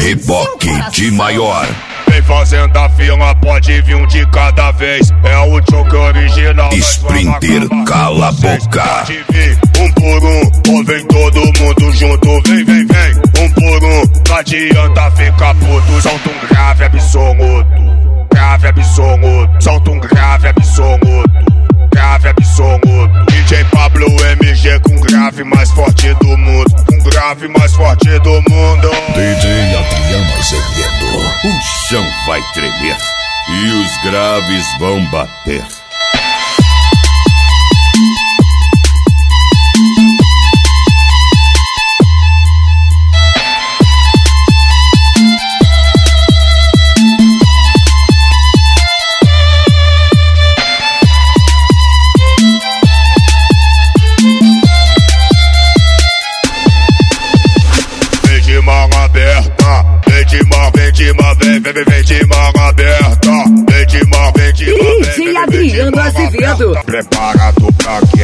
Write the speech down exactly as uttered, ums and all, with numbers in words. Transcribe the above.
Reboque de maior. Vem fazendo a fila, pode vir um de cada vez. É o choque original. Sprinter, cala a boca. Pode vir um por um, ou vem todo mundo junto. Vem, vem, vem, um por um. Não adianta ficar puto. Solta um grave absoluto. Grave absoluto. Solta um grave absoluto. Grave absoluto. D J Pablo M G com grave mais forte do mundo. Com grave mais forte do mundo. D J Adriano Azevedo. O chão vai tremer e os graves vão bater. Vem, vem, vem de mão aberta. Vem de mão, vem de mão. D J Adriano Azevedo. Tá preparado pra quê?